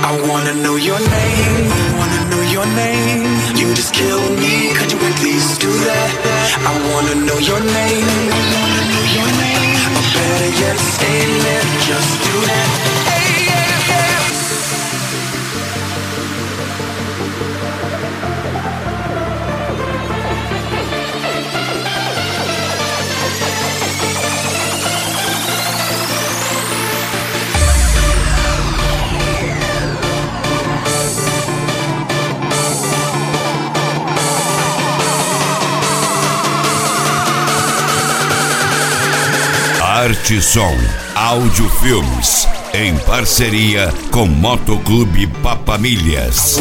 I wanna know your name, wanna know your name. You just kill me, could you at least do that? I wanna know your name, I wanna know your name. Or better yet, stay there, just do that. Hey, yeah, yeah. Arte Som Áudio Filmes, em parceria com Motoclube Papamilhas.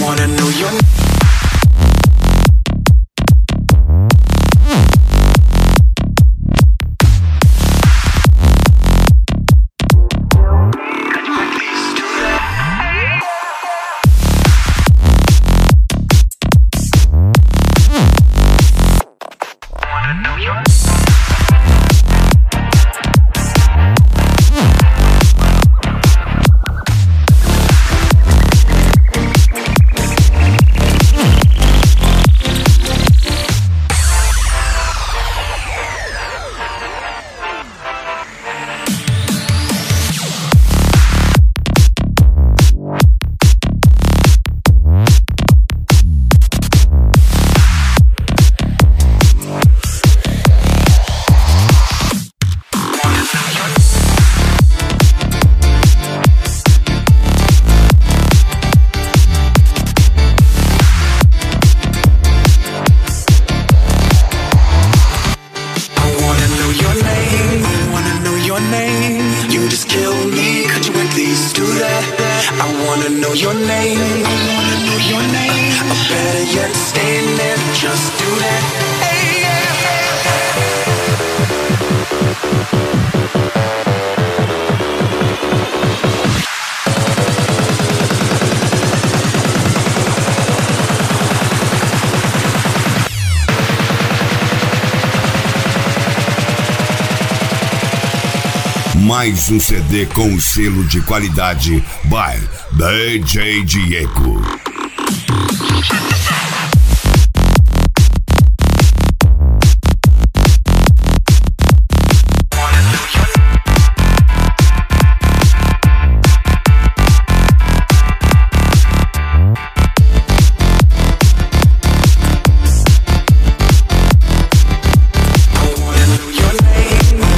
Mais um CD com o selo de qualidade by DJ Diego.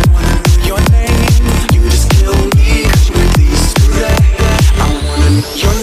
Your